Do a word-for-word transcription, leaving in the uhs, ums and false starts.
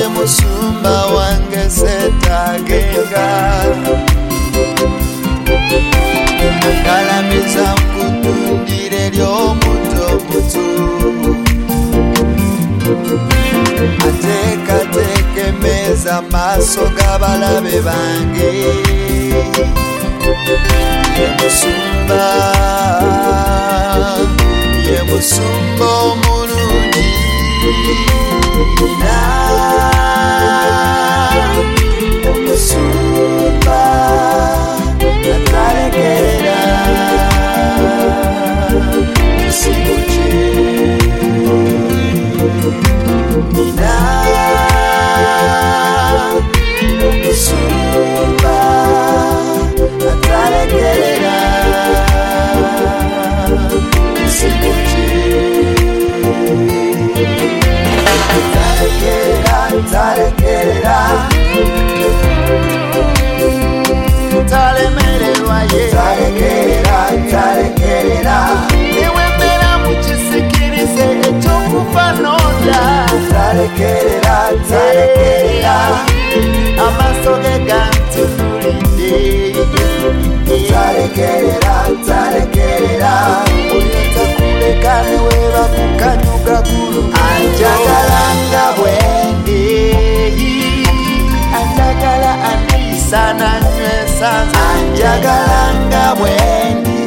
musumba wange setagenga kalamiza mkutundire lyomuto mutu ateka tekemeza maso g'abalabe bange ye musumba ye musumba omulungi na omusumba atalekerera kisibo kye nina omusumba atalekerera kisibo kye Talekerera talemererwa ye talekerera talekerera niwe mbera mukisikirize ekyokufa nonda talekerera talekerera amaso ge gantunulidde talekerera talekerera oyetakuleka newe bakukanyuga gulu anjagalanga bwendi anjagala anisana nywesa anjagalanga bwendi